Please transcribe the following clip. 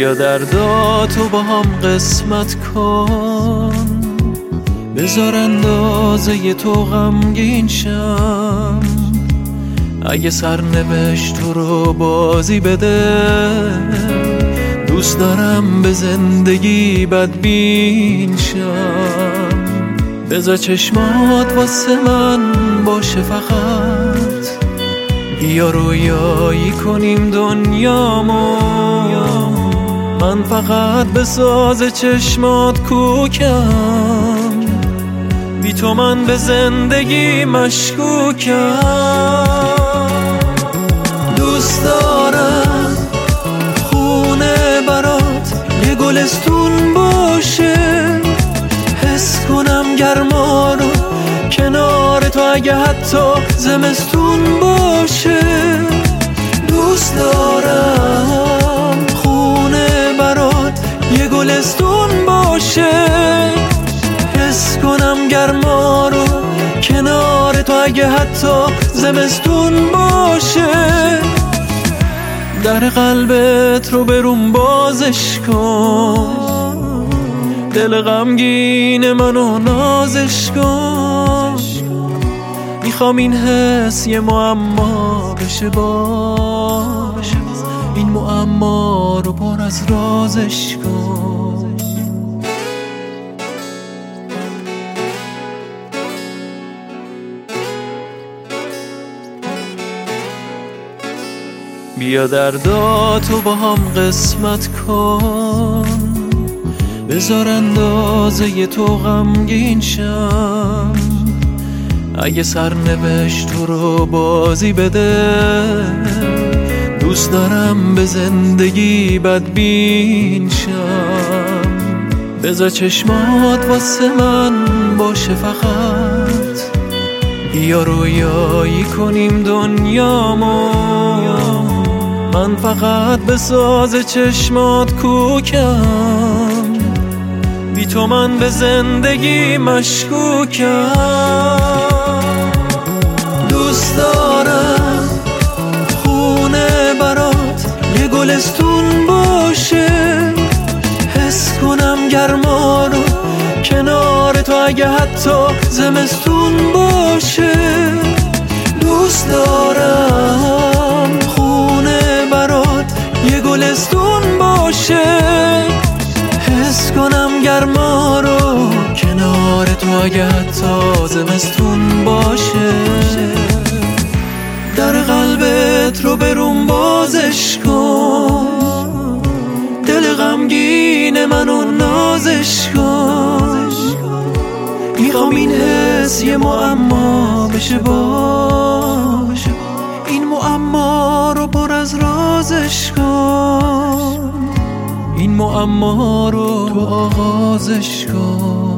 بیا درداتو با هم قسمت کن، بذار اندازه تو غمگین شم. اگه سرنوشت تو رو بازی بده، دوست دارم به زندگی بدبین شم. بذار چشمات واسه من باشه فقط، بیا رویایی کنیم دنیامو. من فقط به ساز چشمات کوکم، بی تو من به زندگی مشکوکم. دوست دارم خونه برات یه گلستون باشه، حس کنم گرما رو کنار تو اگه حتی زمستون باشه. دوست دارم خونه برات یه گلستون باشه، حس کنم گرما رو کنار تو اگه حتی زمستون باشه. در قلبت رو بروم بازش کن، دل غمگین منو نازش کن. میخوام این حس یه معما بشه باش، این معما رو پر از رازش کن. بیا درداتو با هم قسمت کن، بذار اندازه تو غمگین شم. اگه سرنوشت تو رو بازی بده، دوست دارم به زندگی بدبین شم. بذار چشمات واسه من باشه فقط، بیا رویایی کنیم دنیامو. من فقط به ساز چشمات کوکم، بی تو من به زندگی مشکوکم. دوست دارم خونه برات یه گلستون باشه، حس کنم گرما رو کنار تو اگه حتی زمستون باشه. دوست دارم خونه برات یه گلستون باشه، حس کنم گرما رو کنار تو اگه حتی زمستون باشه. در قلبت رو بروم بازش کن، دل غمگین منو نازش کن. میخوام این حس یه معما بشه باش، این معما رو پر از رازش کن. این معما رو تو آغازش کن.